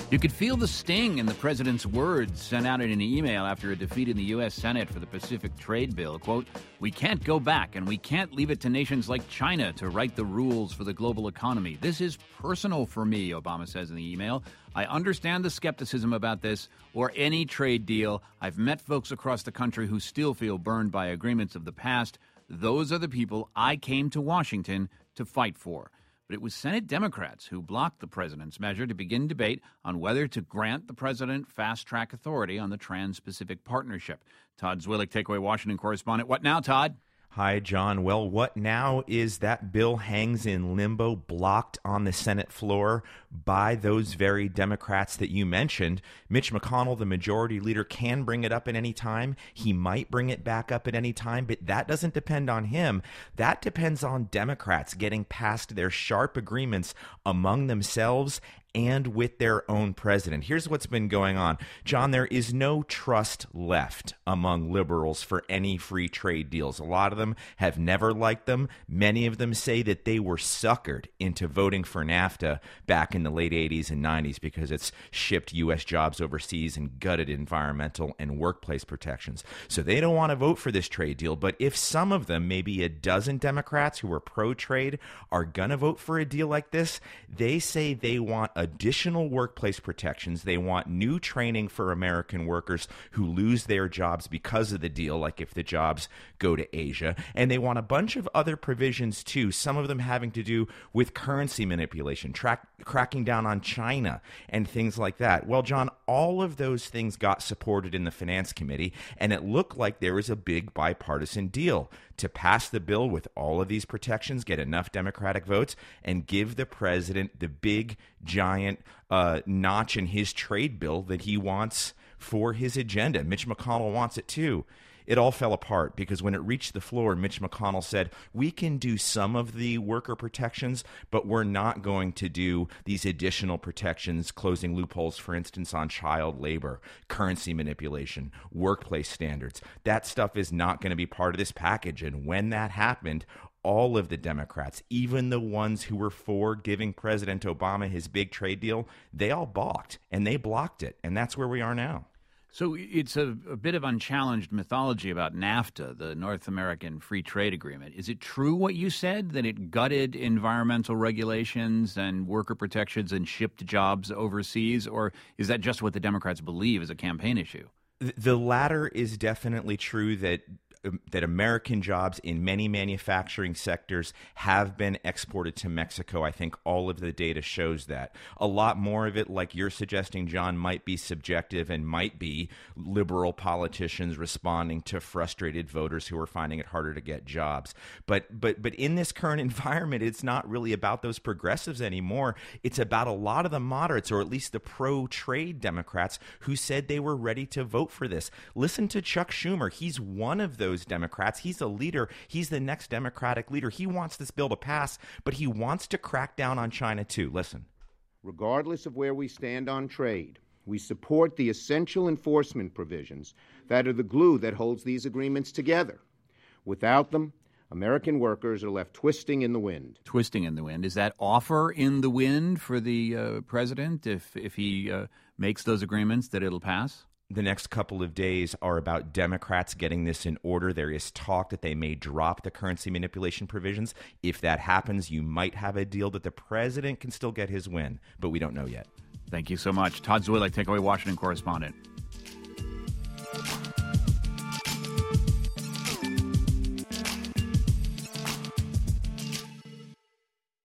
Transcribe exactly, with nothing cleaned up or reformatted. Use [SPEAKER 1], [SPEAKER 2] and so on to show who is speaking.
[SPEAKER 1] You could feel the sting in the president's words sent out in an email after a defeat in the U S Senate for the Pacific Trade Bill. Quote, "We can't go back, and we can't leave it to nations like China to write the rules for the global economy. This is personal for me," Obama says in the email. "I understand the skepticism about this or any trade deal. I've met folks across the country who still feel burned by agreements of the past. Those are the people I came to Washington to fight for." But it was Senate Democrats who blocked the president's measure to begin debate on whether to grant the president fast-track authority on the Trans-Pacific Partnership. Todd Zwillich, Takeaway Washington correspondent. What now, Todd?
[SPEAKER 2] Hi, John. Well, what now is that bill hangs in limbo, blocked on the Senate floor by those very Democrats that you mentioned. Mitch McConnell, the majority leader, can bring it up at any time. He might bring it back up at any time, but that doesn't depend on him. That depends on Democrats getting past their sharp agreements among themselves and with their own president. Here's what's been going on. John, there is no trust left among liberals for any free trade deals. A lot of them have never liked them. Many of them say that they were suckered into voting for NAFTA back in the late eighties and nineties because it's shipped U S jobs overseas and gutted environmental and workplace protections. So they don't want to vote for this trade deal. But if some of them, maybe a dozen Democrats who are pro-trade, are going to vote for a deal like this, they say they want a additional workplace protections. They want new training for American workers who lose their jobs because of the deal, like if the jobs go to Asia. And they want a bunch of other provisions, too, some of them having to do with currency manipulation, track, cracking down on China, and things like that. Well, John, all of those things got supported in the Finance Committee, and it looked like there was a big bipartisan deal to pass the bill with all of these protections, get enough Democratic votes, and give the president the big, giant uh, notch in his trade bill that he wants for his agenda. Mitch McConnell wants it too. It all fell apart because when it reached the floor, Mitch McConnell said, we can do some of the worker protections, but we're not going to do these additional protections, closing loopholes, for instance, on child labor, currency manipulation, workplace standards. That stuff is not going to be part of this package. And when that happened, all of the Democrats, even the ones who were for giving President Obama his big trade deal, they all balked and they blocked it. And that's where we are now.
[SPEAKER 1] So it's a, a bit of unchallenged mythology about NAFTA, the North American Free Trade Agreement. Is it true what you said, that it gutted environmental regulations and worker protections and shipped jobs overseas? Or is that just what the Democrats believe is a campaign issue?
[SPEAKER 2] The latter is definitely true, that that American jobs in many manufacturing sectors have been exported to Mexico. I think all of the data shows that. A lot more of it, like you're suggesting, John, might be subjective and might be liberal politicians responding to frustrated voters who are finding it harder to get jobs. But but but in this current environment, it's not really about those progressives anymore. It's about a lot of the moderates, or at least the pro-trade Democrats, who said they were ready to vote for this. Listen to Chuck Schumer. He's one of those Democrats. He's a leader. He's the next Democratic leader. He wants this bill to pass, but he wants to crack down on China too. Listen.
[SPEAKER 3] Regardless of where we stand on trade, we support the essential enforcement provisions that are the glue that holds these agreements together. Without them, American workers are left twisting in the wind.
[SPEAKER 1] Twisting in the wind. Is that offer in the wind for the uh, president if, if he uh, makes those agreements that it'll pass?
[SPEAKER 2] The next couple of days are about Democrats getting this in order. There is talk that they may drop the currency manipulation provisions. If that happens, you might have a deal that the president can still get his win, but we don't know yet.
[SPEAKER 1] Thank you so much. Todd Zwillich, Takeaway Washington correspondent.